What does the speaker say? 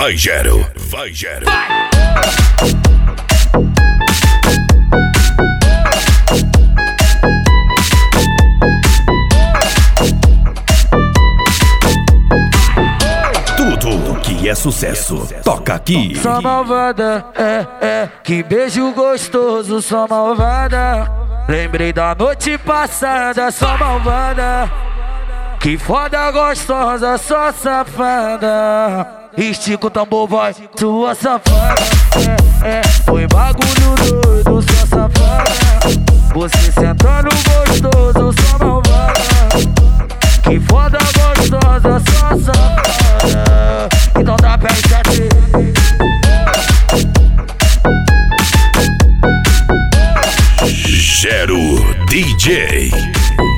Vai, Gero, vai, Gero. Tudo que é sucesso, toca aqui. Só malvada, que beijo gostoso, só malvada. Lembrei da noite passada, só malvada. Que foda gostosa, só safada. Estica o tambor, vai, sua safada. Foi bagulho doido, só safada. Você sentando gostoso, só malvada. Que foda gostosa, só safada. Então dá pra enxergar. Gero DJ.